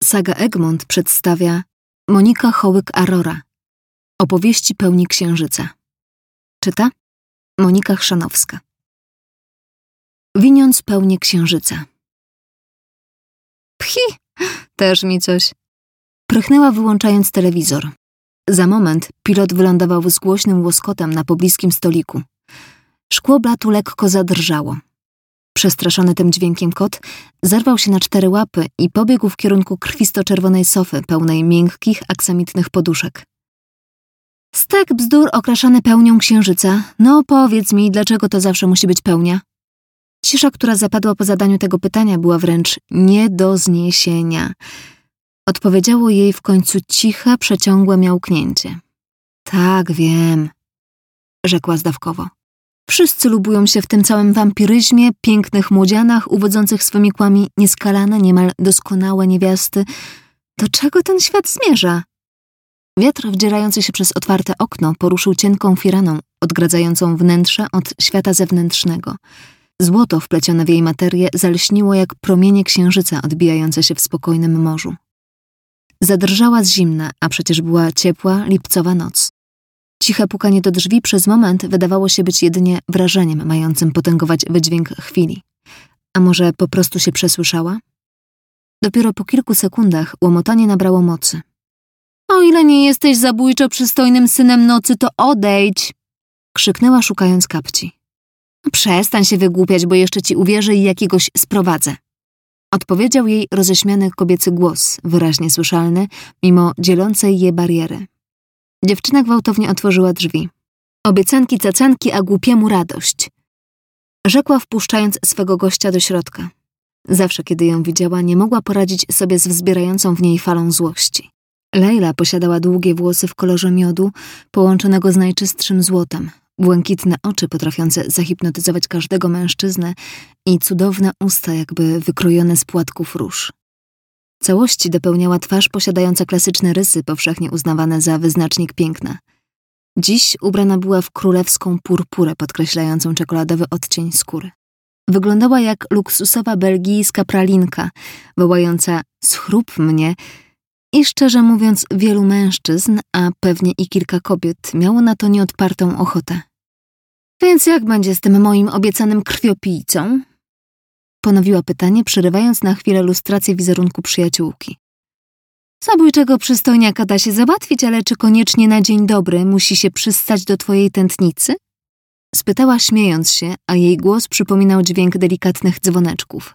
Saga Egmont przedstawia Monika Hołyk-Arora. Opowieści pełni księżyca. Czyta Monika Chrzanowska. Winiąc pełnię księżyca. Pchi! Też mi coś. Prychnęła, wyłączając telewizor. Za moment pilot wylądował z głośnym łoskotem na pobliskim stoliku. Szkło blatu lekko zadrżało. Przestraszony tym dźwiękiem kot zerwał się na 4 łapy i pobiegł w kierunku krwisto-czerwonej sofy pełnej miękkich, aksamitnych poduszek. Stek bzdur okraszany pełnią księżyca. No powiedz mi, dlaczego to zawsze musi być pełnia? Cisza, która zapadła po zadaniu tego pytania, była wręcz nie do zniesienia. Odpowiedziało jej w końcu ciche, przeciągłe miałknięcie. Tak, wiem, rzekła zdawkowo. Wszyscy lubują się w tym całym wampiryzmie, pięknych młodzianach, uwodzących swymi kłami nieskalane, niemal doskonałe niewiasty. Do czego ten świat zmierza? Wiatr wdzierający się przez otwarte okno poruszył cienką firaną, odgradzającą wnętrze od świata zewnętrznego. Złoto wplecione w jej materię zalśniło jak promienie księżyca odbijające się w spokojnym morzu. Zadrżała z zimna, a przecież była ciepła, lipcowa noc. Ciche pukanie do drzwi przez moment wydawało się być jedynie wrażeniem mającym potęgować wydźwięk chwili. A może po prostu się przesłyszała? Dopiero po kilku sekundach łomotanie nabrało mocy. O ile nie jesteś zabójczo przystojnym synem nocy, to odejdź! Krzyknęła, szukając kapci. Przestań się wygłupiać, bo jeszcze ci uwierzę i jakiegoś sprowadzę. Odpowiedział jej roześmiany kobiecy głos, wyraźnie słyszalny, mimo dzielącej je bariery. Dziewczyna gwałtownie otworzyła drzwi. Obiecanki cacanki, a głupiemu radość. Rzekła, wpuszczając swego gościa do środka. Zawsze, kiedy ją widziała, nie mogła poradzić sobie z wzbierającą w niej falą złości. Lejla posiadała długie włosy w kolorze miodu, połączonego z najczystszym złotem, błękitne oczy potrafiące zahipnotyzować każdego mężczyznę i cudowne usta, jakby wykrojone z płatków róż. Całości dopełniała twarz posiadająca klasyczne rysy powszechnie uznawane za wyznacznik piękna. Dziś ubrana była w królewską purpurę podkreślającą czekoladowy odcień skóry. Wyglądała jak luksusowa belgijska pralinka, wołająca „schrób mnie”, i szczerze mówiąc wielu mężczyzn, a pewnie i kilka kobiet, miało na to nieodpartą ochotę. Więc jak będzie z tym moim obiecanym krwiopijcą? Ponowiła pytanie, przerywając na chwilę lustrację wizerunku przyjaciółki. Zabójczego przystojniaka da się załatwić, ale czy koniecznie na dzień dobry musi się przystać do twojej tętnicy? Spytała, śmiejąc się, a jej głos przypominał dźwięk delikatnych dzwoneczków.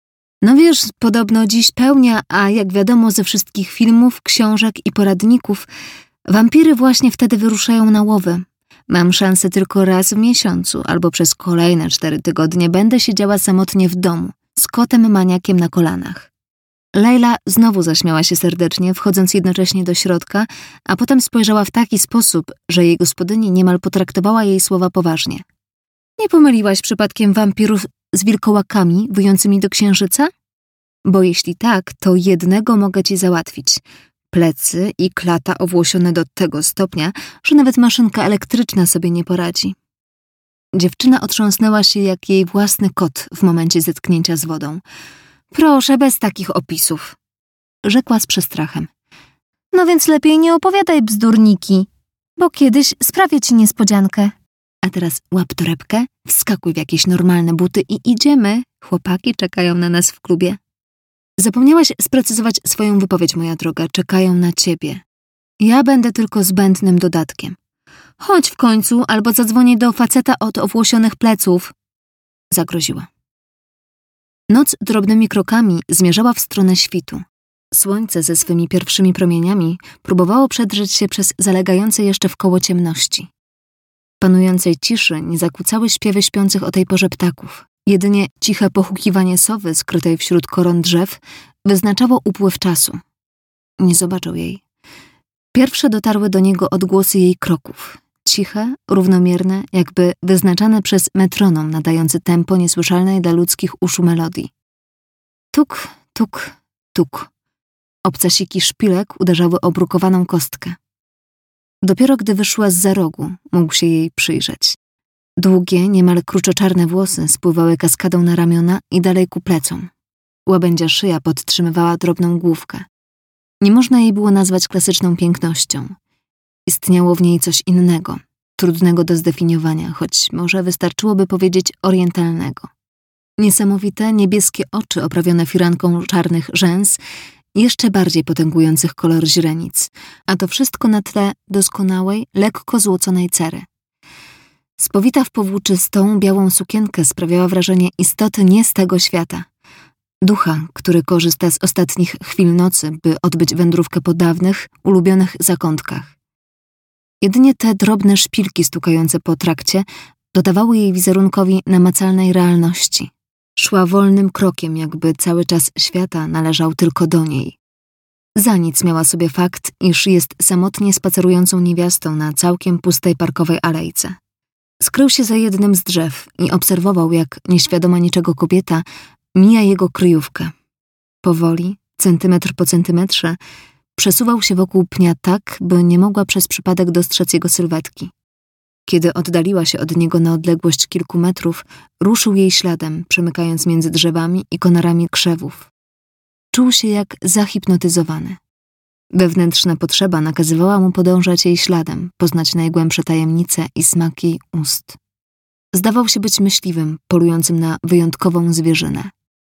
No wiesz, podobno dziś pełnia, a jak wiadomo ze wszystkich filmów, książek i poradników, wampiry właśnie wtedy wyruszają na łowy. Mam szansę tylko raz w miesiącu, albo przez kolejne 4 tygodnie będę siedziała samotnie w domu, z kotem maniakiem na kolanach. Lejla znowu zaśmiała się serdecznie, wchodząc jednocześnie do środka, a potem spojrzała w taki sposób, że jej gospodyni niemal potraktowała jej słowa poważnie. Nie pomyliłaś przypadkiem wampirów z wilkołakami wującymi do księżyca? Bo jeśli tak, to jednego mogę ci załatwić. Plecy i klata owłosione do tego stopnia, że nawet maszynka elektryczna sobie nie poradzi. Dziewczyna otrząsnęła się jak jej własny kot w momencie zetknięcia z wodą. Proszę, bez takich opisów, rzekła z przestrachem. No więc lepiej nie opowiadaj bzdurniki, bo kiedyś sprawię ci niespodziankę. A teraz łap torebkę, wskakuj w jakieś normalne buty i idziemy. Chłopaki czekają na nas w klubie. Zapomniałaś sprecyzować swoją wypowiedź, moja droga. Czekają na ciebie. Ja będę tylko zbędnym dodatkiem. Chodź w końcu, albo zadzwonię do faceta od owłosionych pleców. Zagroziła. Noc drobnymi krokami zmierzała w stronę świtu. Słońce ze swymi pierwszymi promieniami próbowało przedrzeć się przez zalegające jeszcze wkoło ciemności. Panującej ciszy nie zakłócały śpiewy śpiących o tej porze ptaków. Jedynie ciche pochukiwanie sowy skrytej wśród koron drzew wyznaczało upływ czasu. Nie zobaczył jej. Pierwsze dotarły do niego odgłosy jej kroków. Ciche, równomierne, jakby wyznaczane przez metronom nadający tempo niesłyszalnej dla ludzkich uszu melodii. Tuk, tuk, tuk. Obcasiki szpilek uderzały o brukowaną kostkę. Dopiero gdy wyszła zza rogu, mógł się jej przyjrzeć. Długie, niemal kruczoczarne włosy spływały kaskadą na ramiona i dalej ku plecom. Łabędzia szyja podtrzymywała drobną główkę. Nie można jej było nazwać klasyczną pięknością. Istniało w niej coś innego, trudnego do zdefiniowania, choć może wystarczyłoby powiedzieć orientalnego. Niesamowite, niebieskie oczy oprawione firanką czarnych rzęs, jeszcze bardziej potęgujących kolor źrenic, a to wszystko na tle doskonałej, lekko złoconej cery. Spowita w powłóczystą, białą sukienkę sprawiała wrażenie istoty nie z tego świata. Ducha, który korzysta z ostatnich chwil nocy, by odbyć wędrówkę po dawnych, ulubionych zakątkach. Jedynie te drobne szpilki stukające po trakcie dodawały jej wizerunkowi namacalnej realności. Szła wolnym krokiem, jakby cały czas świata należał tylko do niej. Za nic miała sobie fakt, iż jest samotnie spacerującą niewiastą na całkiem pustej parkowej alejce. Skrył się za jednym z drzew i obserwował, jak nieświadoma niczego kobieta mija jego kryjówkę. Powoli, centymetr po centymetrze, przesuwał się wokół pnia tak, by nie mogła przez przypadek dostrzec jego sylwetki. Kiedy oddaliła się od niego na odległość kilku metrów, ruszył jej śladem, przemykając między drzewami i konarami krzewów. Czuł się jak zahipnotyzowany. Wewnętrzna potrzeba nakazywała mu podążać jej śladem, poznać najgłębsze tajemnice i smak jej ust. Zdawał się być myśliwym, polującym na wyjątkową zwierzynę.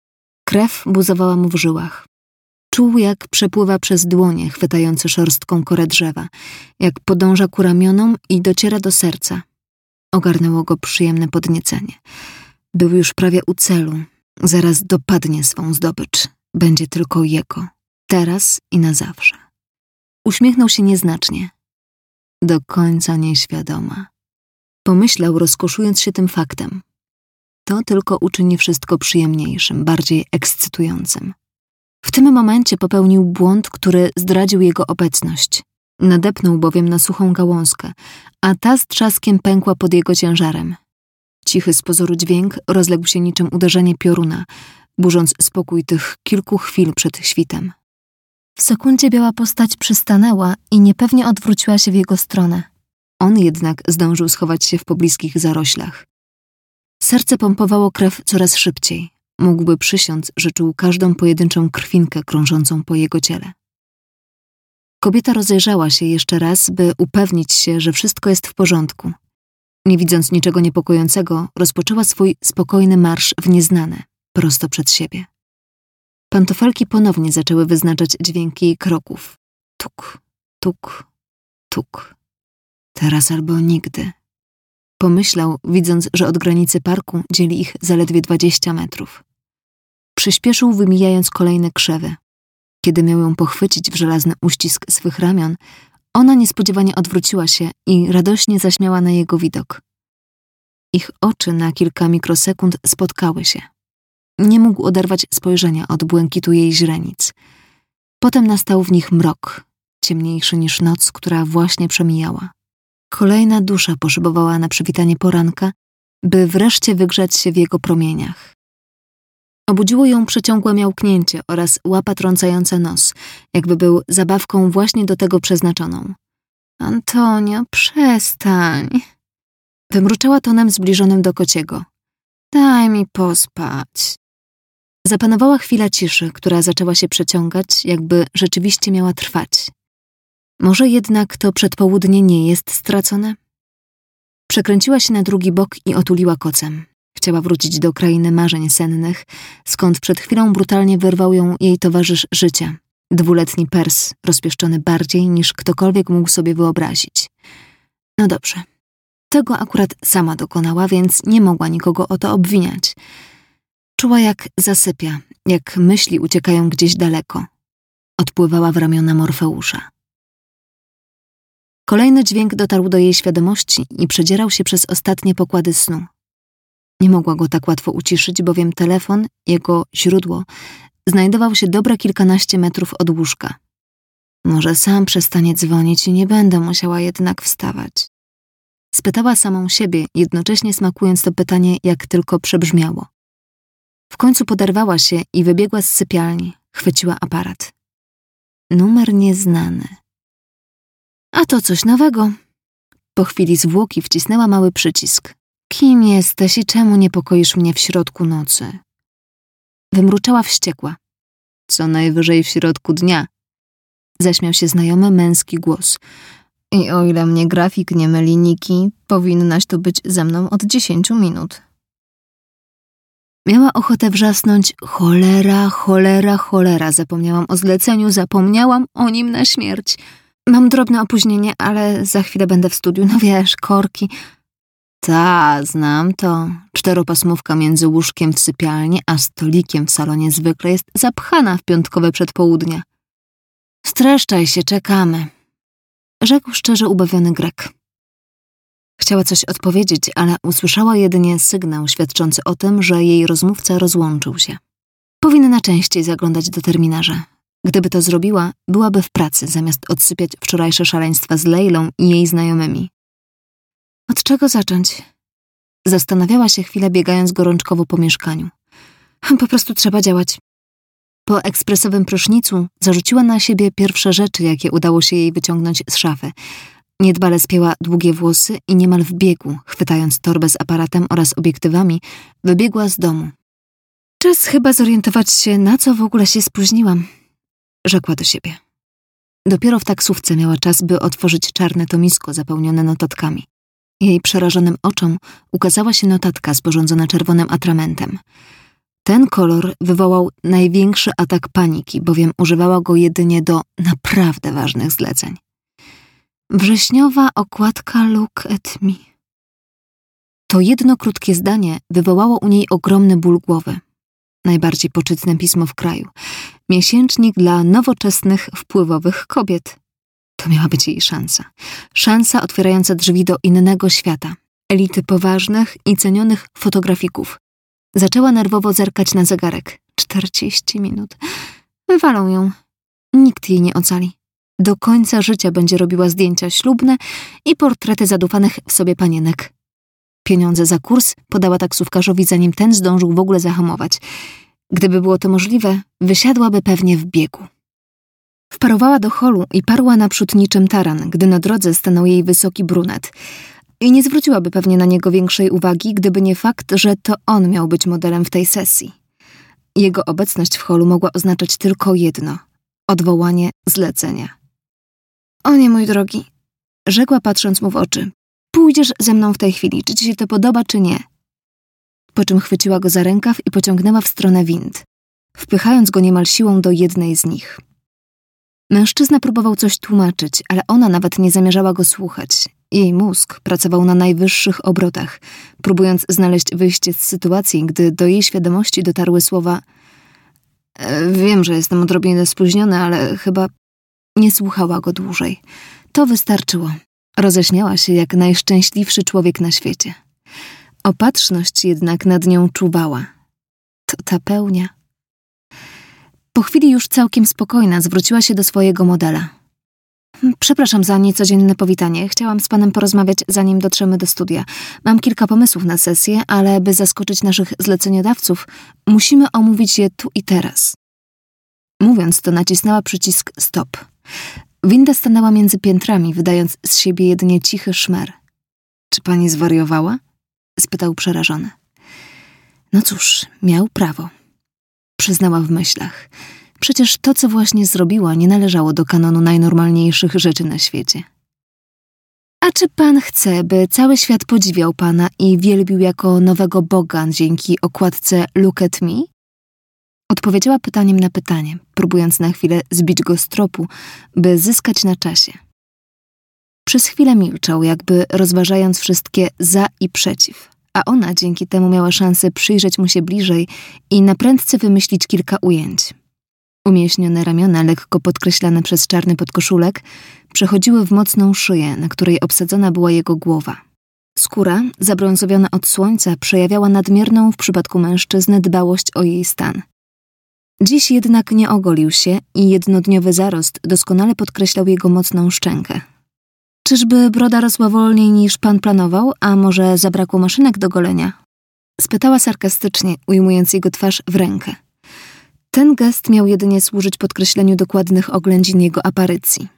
Krew buzowała mu w żyłach. Czuł, jak przepływa przez dłonie, chwytające szorstką korę drzewa, jak podąża ku ramionom i dociera do serca. Ogarnęło go przyjemne podniecenie. Był już prawie u celu. Zaraz dopadnie swą zdobycz. Będzie tylko jego. Teraz i na zawsze. Uśmiechnął się nieznacznie. Do końca nieświadoma. Pomyślał, rozkoszując się tym faktem. To tylko uczyni wszystko przyjemniejszym, bardziej ekscytującym. W tym momencie popełnił błąd, który zdradził jego obecność. Nadepnął bowiem na suchą gałązkę, a ta z trzaskiem pękła pod jego ciężarem. Cichy z pozoru dźwięk rozległ się niczym uderzenie pioruna, burząc spokój tych kilku chwil przed świtem. W sekundzie biała postać przystanęła i niepewnie odwróciła się w jego stronę. On jednak zdążył schować się w pobliskich zaroślach. Serce pompowało krew coraz szybciej. Mógłby przysiąc, że czuł każdą pojedynczą krwinkę krążącą po jego ciele. Kobieta rozejrzała się jeszcze raz, by upewnić się, że wszystko jest w porządku. Nie widząc niczego niepokojącego, rozpoczęła swój spokojny marsz w nieznane, prosto przed siebie. Pantofelki ponownie zaczęły wyznaczać dźwięki jej kroków. Tuk, tuk, tuk. Teraz albo nigdy. Pomyślał, widząc, że od granicy parku dzieli ich zaledwie 20 metrów. Przyspieszył, wymijając kolejne krzewy. Kiedy miał ją pochwycić w żelazny uścisk swych ramion, ona niespodziewanie odwróciła się i radośnie zaśmiała na jego widok. Ich oczy na kilka mikrosekund spotkały się. Nie mógł oderwać spojrzenia od błękitu jej źrenic. Potem nastał w nich mrok, ciemniejszy niż noc, która właśnie przemijała. Kolejna dusza poszybowała na przywitanie poranka, by wreszcie wygrzać się w jego promieniach. Obudziło ją przeciągłe miałknięcie oraz łapa trącająca nos, jakby był zabawką właśnie do tego przeznaczoną. Antonio, przestań! Wymruczała tonem zbliżonym do kociego. Daj mi pospać. Zapanowała chwila ciszy, która zaczęła się przeciągać, jakby rzeczywiście miała trwać. Może jednak to przedpołudnie nie jest stracone? Przekręciła się na drugi bok i otuliła kocem. Chciała wrócić do krainy marzeń sennych, skąd przed chwilą brutalnie wyrwał ją jej towarzysz życia, 2-letni Pers, rozpieszczony bardziej niż ktokolwiek mógł sobie wyobrazić. No dobrze. Tego akurat sama dokonała, więc nie mogła nikogo o to obwiniać. Czuła, jak zasypia, jak myśli uciekają gdzieś daleko. Odpływała w ramiona Morfeusza. Kolejny dźwięk dotarł do jej świadomości i przedzierał się przez ostatnie pokłady snu. Nie mogła go tak łatwo uciszyć, bowiem telefon, jego źródło, znajdował się dobre kilkanaście metrów od łóżka. Może sam przestanie dzwonić i nie będę musiała jednak wstawać. Spytała samą siebie, jednocześnie smakując to pytanie, jak tylko przebrzmiało. W końcu poderwała się i wybiegła z sypialni. Chwyciła aparat. Numer nieznany. A to coś nowego. Po chwili zwłoki wcisnęła mały przycisk. Kim jesteś i czemu niepokoisz mnie w środku nocy? Wymruczała wściekła. Co najwyżej w środku dnia. Zaśmiał się znajomy męski głos. I o ile mnie grafik nie myli, Niki, powinnaś tu być ze mną od 10 minut. Miała ochotę wrzasnąć: cholera, cholera, cholera, zapomniałam o zleceniu, zapomniałam o nim na śmierć. Mam drobne opóźnienie, ale za chwilę będę w studiu, no wiesz, korki. Ta, znam to. 4-pasmówka między łóżkiem w sypialni a stolikiem w salonie zwykle jest zapchana w piątkowe przedpołudnia. Streszczaj się, czekamy. Rzekł szczerze ubawiony Grek. Chciała coś odpowiedzieć, ale usłyszała jedynie sygnał świadczący o tym, że jej rozmówca rozłączył się. Powinna częściej zaglądać do terminarza. Gdyby to zrobiła, byłaby w pracy, zamiast odsypiać wczorajsze szaleństwa z Lejlą i jej znajomymi. Od czego zacząć? Zastanawiała się chwilę, biegając gorączkowo po mieszkaniu. Po prostu trzeba działać. Po ekspresowym prysznicu zarzuciła na siebie pierwsze rzeczy, jakie udało się jej wyciągnąć z szafy. Niedbale spięła długie włosy i niemal w biegu, chwytając torbę z aparatem oraz obiektywami, wybiegła z domu. Czas chyba zorientować się, na co w ogóle się spóźniłam, rzekła do siebie. Dopiero w taksówce miała czas, by otworzyć czarne tomisko zapełnione notatkami. Jej przerażonym oczom ukazała się notatka sporządzona czerwonym atramentem. Ten kolor wywołał największy atak paniki, bowiem używała go jedynie do naprawdę ważnych zleceń. Wrześniowa okładka Look at Me. To jedno krótkie zdanie wywołało u niej ogromny ból głowy. Najbardziej poczytne pismo w kraju. Miesięcznik dla nowoczesnych, wpływowych kobiet. To miała być jej szansa. Szansa otwierająca drzwi do innego świata. Elity poważnych i cenionych fotografików. Zaczęła nerwowo zerkać na zegarek. 40 minut. Wywalą ją. Nikt jej nie ocali. Do końca życia będzie robiła zdjęcia ślubne i portrety zadufanych w sobie panienek. Pieniądze za kurs podała taksówkarzowi, zanim ten zdążył w ogóle zahamować. Gdyby było to możliwe, wysiadłaby pewnie w biegu. Wparowała do holu i parła naprzód niczym taran, gdy na drodze stanął jej wysoki brunet. I nie zwróciłaby pewnie na niego większej uwagi, gdyby nie fakt, że to on miał być modelem w tej sesji. Jego obecność w holu mogła oznaczać tylko jedno – odwołanie zlecenia. O nie, mój drogi, rzekła patrząc mu w oczy. Pójdziesz ze mną w tej chwili, czy ci się to podoba, czy nie? Po czym chwyciła go za rękaw i pociągnęła w stronę wind, wpychając go niemal siłą do jednej z nich. Mężczyzna próbował coś tłumaczyć, ale ona nawet nie zamierzała go słuchać. Jej mózg pracował na najwyższych obrotach, próbując znaleźć wyjście z sytuacji, gdy do jej świadomości dotarły słowa: wiem, że jestem odrobinę spóźniona, ale chyba... Nie słuchała go dłużej. To wystarczyło. Roześmiała się jak najszczęśliwszy człowiek na świecie. Opatrzność jednak nad nią czuwała. To ta pełnia. Po chwili już całkiem spokojna zwróciła się do swojego modela. Przepraszam za niecodzienne powitanie. Chciałam z panem porozmawiać, zanim dotrzemy do studia. Mam kilka pomysłów na sesję, ale by zaskoczyć naszych zleceniodawców, musimy omówić je tu i teraz. Mówiąc to, nacisnęła przycisk stop. Winda stanęła między piętrami, wydając z siebie jedynie cichy szmer. Czy pani zwariowała? Spytał przerażony. No cóż, miał prawo. Przyznała w myślach. Przecież to, co właśnie zrobiła, nie należało do kanonu najnormalniejszych rzeczy na świecie. A czy pan chce, by cały świat podziwiał pana i wielbił jako nowego Boga dzięki okładce Look at Me? Odpowiedziała pytaniem na pytanie, próbując na chwilę zbić go z tropu, by zyskać na czasie. Przez chwilę milczał, jakby rozważając wszystkie za i przeciw, a ona dzięki temu miała szansę przyjrzeć mu się bliżej i naprędce wymyślić kilka ujęć. Umieśnione ramiona, lekko podkreślane przez czarny podkoszulek, przechodziły w mocną szyję, na której obsadzona była jego głowa. Skóra, zabrązowiona od słońca, przejawiała nadmierną w przypadku mężczyzny dbałość o jej stan. Dziś jednak nie ogolił się i jednodniowy zarost doskonale podkreślał jego mocną szczękę. Czyżby broda rosła wolniej niż pan planował, a może zabrakło maszynek do golenia? Spytała sarkastycznie, ujmując jego twarz w rękę. Ten gest miał jedynie służyć podkreśleniu dokładnych oględzin jego aparycji.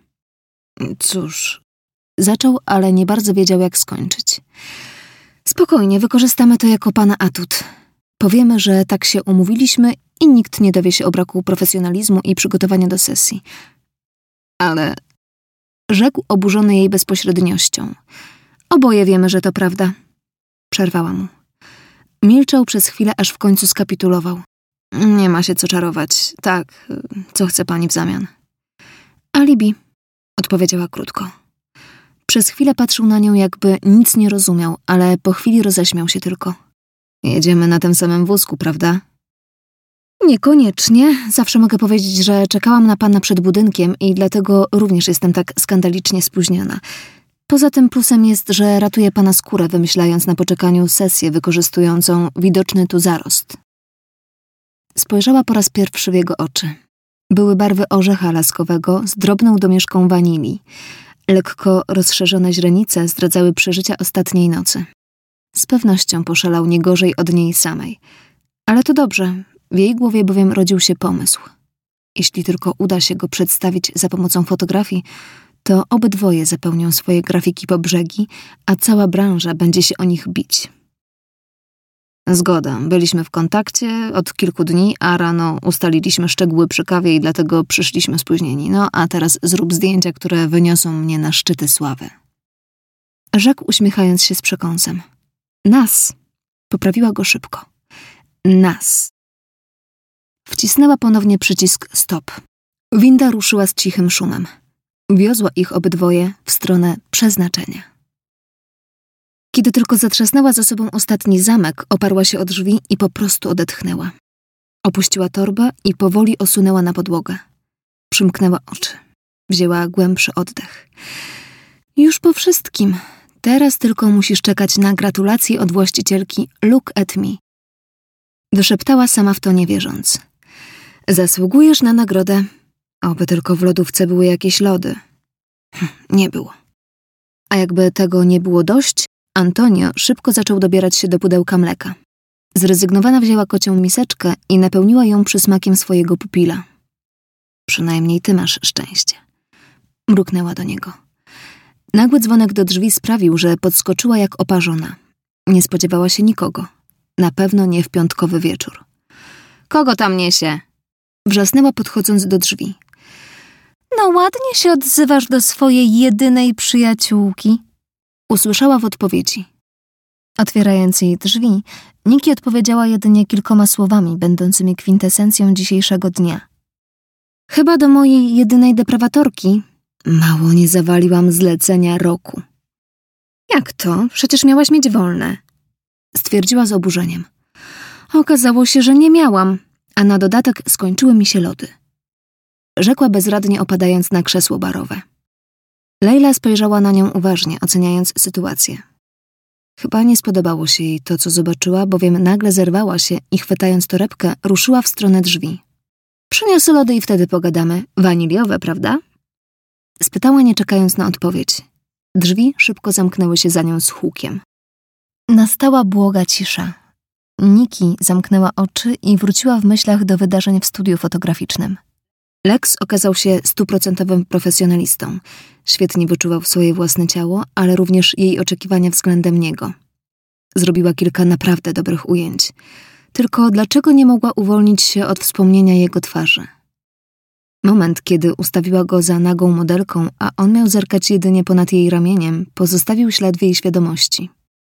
Cóż, zaczął, ale nie bardzo wiedział, jak skończyć. Spokojnie, wykorzystamy to jako pana atut. Powiemy, że tak się umówiliśmy i nikt nie dowie się o braku profesjonalizmu i przygotowania do sesji. Ale... Rzekł oburzony jej bezpośredniością. Oboje wiemy, że to prawda. Przerwała mu. Milczał przez chwilę, aż w końcu skapitulował. Nie ma się co czarować. Tak, co chce pani w zamian? Alibi, odpowiedziała krótko. Przez chwilę patrzył na nią, jakby nic nie rozumiał, ale po chwili roześmiał się tylko. Jedziemy na tym samym wózku, prawda? Niekoniecznie. Zawsze mogę powiedzieć, że czekałam na pana przed budynkiem i dlatego również jestem tak skandalicznie spóźniona. Poza tym plusem jest, że ratuję pana skórę, wymyślając na poczekaniu sesję wykorzystującą widoczny tu zarost. Spojrzała po raz pierwszy w jego oczy. Były barwy orzecha laskowego z drobną domieszką wanilii. Lekko rozszerzone źrenice zdradzały przeżycia ostatniej nocy. Z pewnością poszalał nie gorzej od niej samej. Ale to dobrze, w jej głowie bowiem rodził się pomysł. Jeśli tylko uda się go przedstawić za pomocą fotografii, to obydwoje zapełnią swoje grafiki po brzegi, a cała branża będzie się o nich bić. Zgoda, byliśmy w kontakcie od kilku dni, a rano ustaliliśmy szczegóły przy kawie i dlatego przyszliśmy spóźnieni. No a teraz zrób zdjęcia, które wyniosą mnie na szczyty sławy. Rzekł, uśmiechając się z przekąsem. Nas. Poprawiła go szybko. Nas. Wcisnęła ponownie przycisk stop. Winda ruszyła z cichym szumem. Wiozła ich obydwoje w stronę przeznaczenia. Kiedy tylko zatrzasnęła za sobą ostatni zamek, oparła się o drzwi i po prostu odetchnęła. Opuściła torbę i powoli osunęła na podłogę. Przymknęła oczy. Wzięła głębszy oddech. Już po wszystkim. Teraz tylko musisz czekać na gratulacje od właścicielki Look at me. Wyszeptała sama w to nie wierząc. Zasługujesz na nagrodę. Oby tylko w lodówce były jakieś lody. Nie było. A jakby tego nie było dość, Antonio szybko zaczął dobierać się do pudełka mleka. Zrezygnowana wzięła kocią miseczkę i napełniła ją przysmakiem swojego pupila. Przynajmniej ty masz szczęście. Mruknęła do niego. Nagły dzwonek do drzwi sprawił, że podskoczyła jak oparzona. Nie spodziewała się nikogo. Na pewno nie w piątkowy wieczór. Kogo tam niesie? Wrzasnęła, podchodząc do drzwi. No ładnie się odzywasz do swojej jedynej przyjaciółki. Usłyszała w odpowiedzi. Otwierając jej drzwi, Niki odpowiedziała jedynie kilkoma słowami, będącymi kwintesencją dzisiejszego dnia. Chyba do mojej jedynej deprawatorki. Mało nie zawaliłam zlecenia roku. Jak to? Przecież miałaś mieć wolne. Stwierdziła z oburzeniem. Okazało się, że nie miałam, a na dodatek skończyły mi się lody. Rzekła bezradnie, opadając na krzesło barowe. Lejla spojrzała na nią uważnie, oceniając sytuację. Chyba nie spodobało się jej to, co zobaczyła, bowiem nagle zerwała się i chwytając torebkę, ruszyła w stronę drzwi. Przyniosę lody i wtedy pogadamy. Waniliowe, prawda? Spytała, nie czekając na odpowiedź. Drzwi szybko zamknęły się za nią z hukiem. Nastała błoga cisza. Niki zamknęła oczy i wróciła w myślach do wydarzeń w studiu fotograficznym. Lex okazał się 100% profesjonalistą. Świetnie wyczuwał swoje własne ciało, ale również jej oczekiwania względem niego. Zrobiła kilka naprawdę dobrych ujęć. Tylko dlaczego nie mogła uwolnić się od wspomnienia jego twarzy? Moment, kiedy ustawiła go za nagą modelką, a on miał zerkać jedynie ponad jej ramieniem, pozostawił ślad w jej świadomości.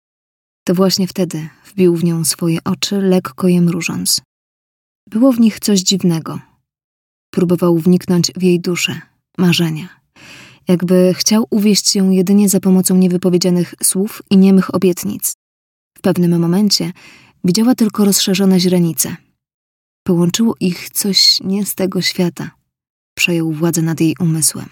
To właśnie wtedy wbił w nią swoje oczy, lekko je mrużąc. Było w nich coś dziwnego. Próbował wniknąć w jej duszę, marzenia. Jakby chciał uwieść się jedynie za pomocą niewypowiedzianych słów i niemych obietnic. W pewnym momencie widziała tylko rozszerzone źrenice. Połączyło ich coś nie z tego świata. Przejął władzę nad jej umysłem.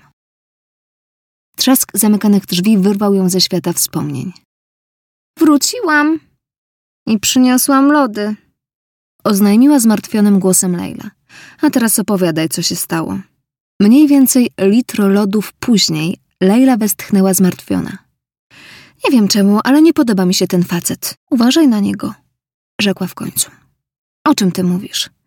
Trzask zamykanych drzwi wyrwał ją ze świata wspomnień. Wróciłam i przyniosłam lody, oznajmiła zmartwionym głosem Lejla. A teraz opowiadaj, co się stało. Mniej więcej litro lodów później Lejla westchnęła zmartwiona. Nie wiem czemu, ale nie podoba mi się ten facet. Uważaj na niego, rzekła w końcu. O czym ty mówisz?